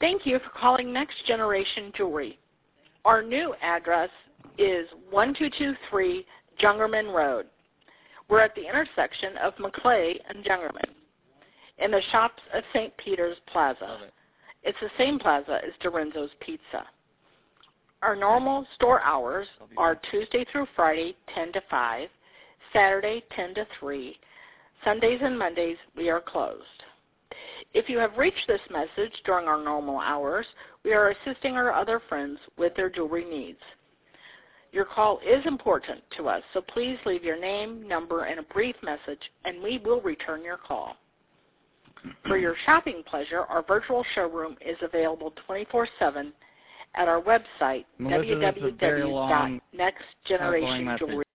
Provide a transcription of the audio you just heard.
Thank you for calling Next Generation Jewelry. Our new address is 1223 Jungerman Road. We're at the intersection of Maclay and Jungerman in the shops of St. Peter's Plaza. It's the same plaza as Dorenzo's Pizza. Our normal store hours are Tuesday through Friday, 10 to 5, Saturday, 10 to 3. Sundays and Mondays, we are closed. If you have reached this message during our normal hours, we are assisting our other friends with their jewelry needs. Your call is important to us, so please leave your name, number, and a brief message, and we will return your call. For your shopping pleasure, our virtual showroom is available 24/7 at our website, www.nextgenerationjewelry.com.